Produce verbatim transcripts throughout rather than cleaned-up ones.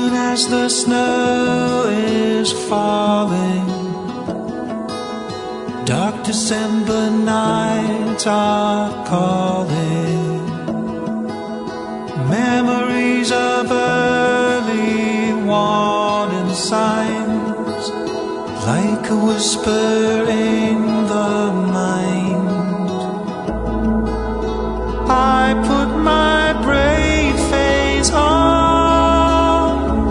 Soon as the snow is falling, dark December nights are calling. Memories of early warning signs, like a whisper in the mind. I put my brave face on,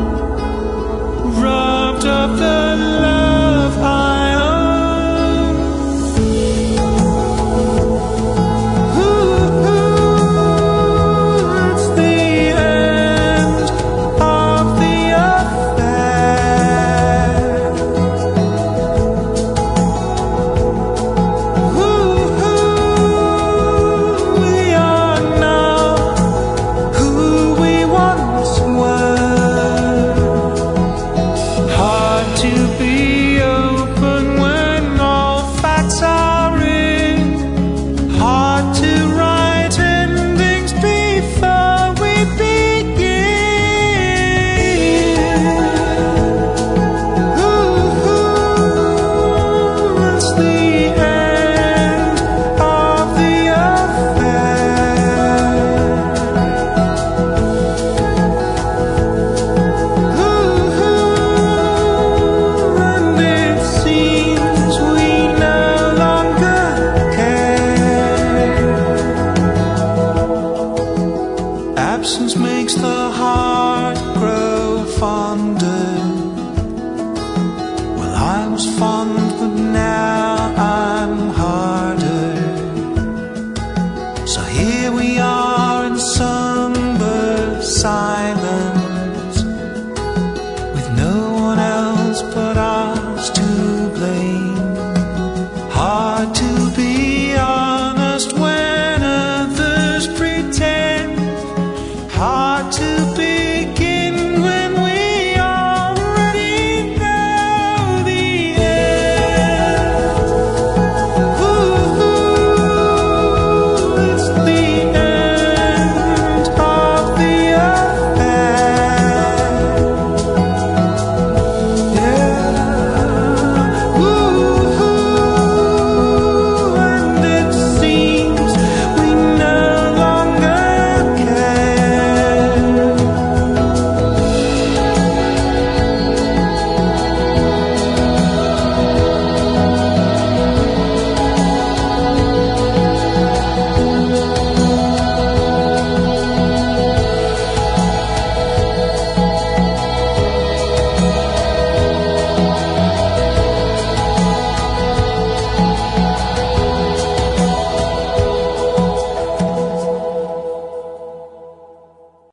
rubbed up the love I own. Ooh, it's the end of the affair. Ooh, we are now who we once were. Hard to be open when all facts are in. Hard to write endings before we begin. Ooh, it's the end of the affair. Ooh, and it seems we no longer care. Absence makes the heart grow fonder. Well, I was fond